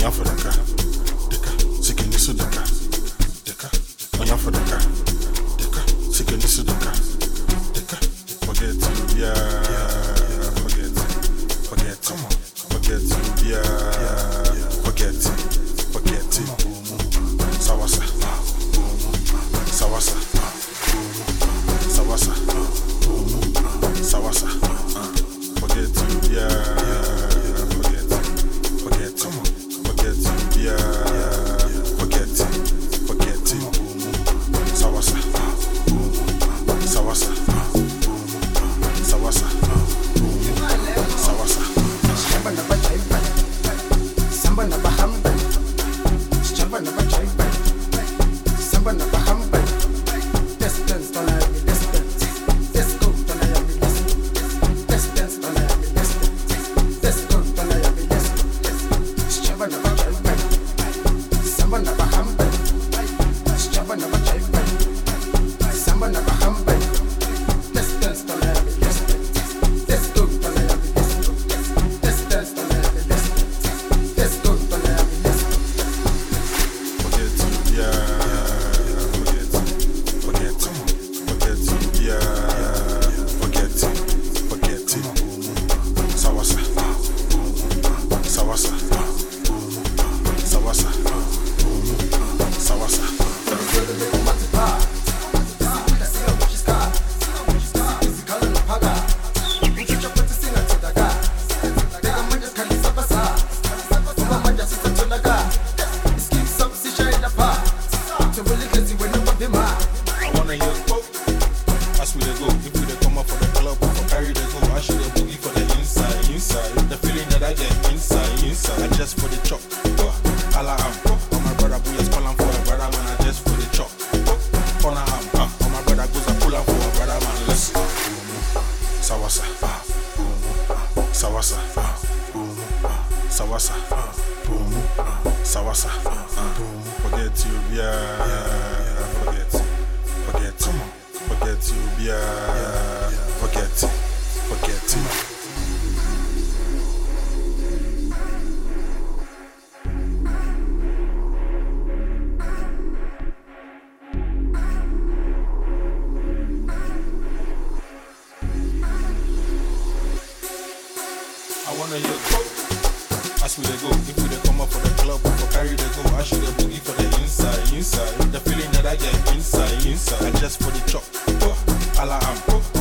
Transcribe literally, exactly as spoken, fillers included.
Onya for the car, deka, siki nisu deka, deka, onya for the car, deka, siki nisu deka, deka, forget to yeah, forget, forget, come on, forget to yeah, forget, forget, sawasa, sawasa, sawasa, sawasa, forget to yeah. Just for the chop, all I am. All my brother boys calling for a brother man. I just for the chop, all I am. All my brother goes a pull up for a brother man. Let's sawasa, sawasa, sawasa, sawasa. Forget you, yeah. Forget, forget, come on. Forget you, yeah. Forget, forget. I wanna hear go. As we dey go, if we dey come up for the club, we for carry the go. I should have boogie for the inside, inside. The feeling that I get inside, inside. I just for the chop, all I am.